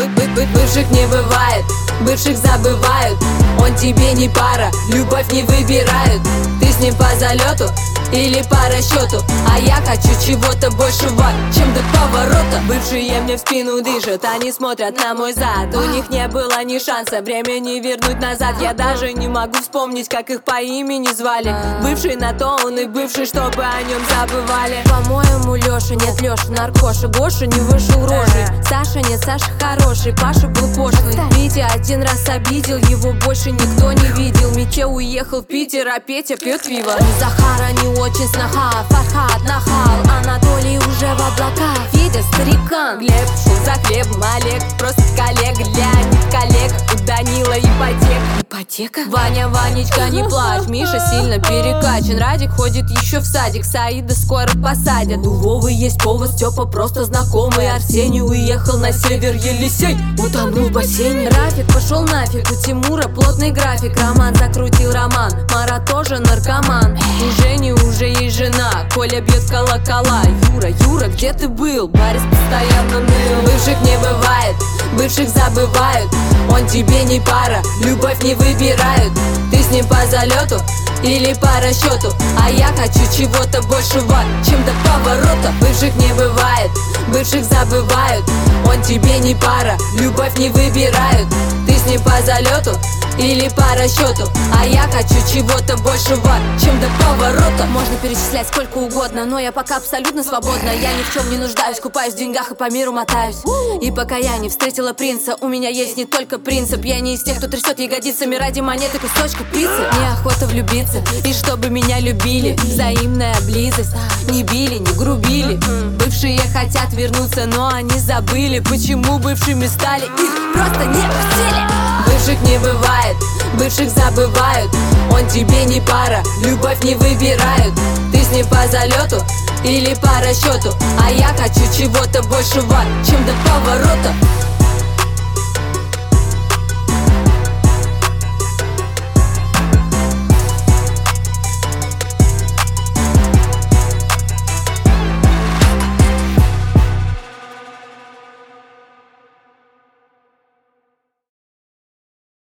Бывших не бывает, бывших забывают. Он тебе не пара, любовь не выбирают. Ты с ним по залету или по расчету, а я хочу чего-то большего, чем до поворота. Бывшие мне в спину дышат, они смотрят на мой зад. У них не было ни шанса времени вернуть назад. Я даже не могу вспомнить, как их по имени звали. Бывший на то он и бывший, чтобы о нем забывали. По-моему, Леша, нет, Леша, наркоша. Гоша не вышел рожей. Саша, нет, Саша хороший, Паша был пошлый. Витя один раз обидел, его больше никто не видел. Митя уехал в Питер, а Петя пьет пиво. Захара не очень сноха, Фархат нахал, Анатолий уже в облаках. Федя старикан, Глеб шел за хлебом, Олег просто коллег, Леонид коллег, у Данила ипотека. Ваня, Ванечка, не плачь, Миша сильно перекачан. Радик ходит еще в садик, Саида скоро посадят. У Вовы есть повод, Степа просто знакомый. Арсений уехал на север, Елисей утонул в бассейне. Рафик пошел нафиг, у Тимура плотный график. Роман закрутил роман, Мара тоже наркоман. У Жени уже есть жена, Коля бьет колокола. Юра, где ты был? Борис постоянно ныл. Бывших не бывает, бывших забывают. Он тебе не пара, любовь не выбирают. Ты с ним по залету или по расчету, а я хочу чего-то большего, чем до поворота. Бывших не бывает, бывших забывают. Он тебе не пара, любовь не выбирают. Ты с ним по залету или по расчету, а я хочу чего-то большего, чем до поворота. Можно перечислять сколько угодно, но я пока абсолютно свободна. Я ни в чем не нуждаюсь, купаюсь в деньгах и по миру мотаюсь. И пока я не встретила принца, у меня есть не только принцип. Я не из тех, кто трясет ягодицами ради монеты кусочка пиццы. Неохота влюбиться, и чтобы меня любили. Взаимная близость, не били, не грубили. Бывшие хотят вернуться, но они забыли, почему бывшими стали, их просто не пустили. Бывших не бывает, бывших забывают. Он тебе не пара, любовь не выбирают. Ты с ним по залету или по расчету, а я хочу чего-то большего, чем до поворота.